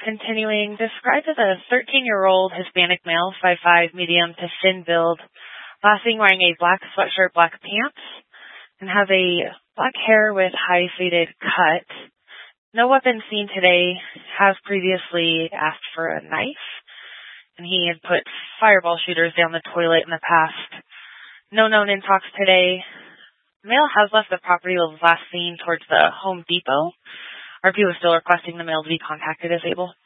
continuing, described as a 13-year-old Hispanic male, 5'5", medium to thin build, last seen wearing a black sweatshirt, black pants, and has a black hair with high faded cut. No weapon seen today. Has previously asked for a knife, and he had put fireball shooters down the toilet in the past. No known in talks today. The male has left the property last seen towards the Home Depot. RP was still requesting the male to be contacted as able.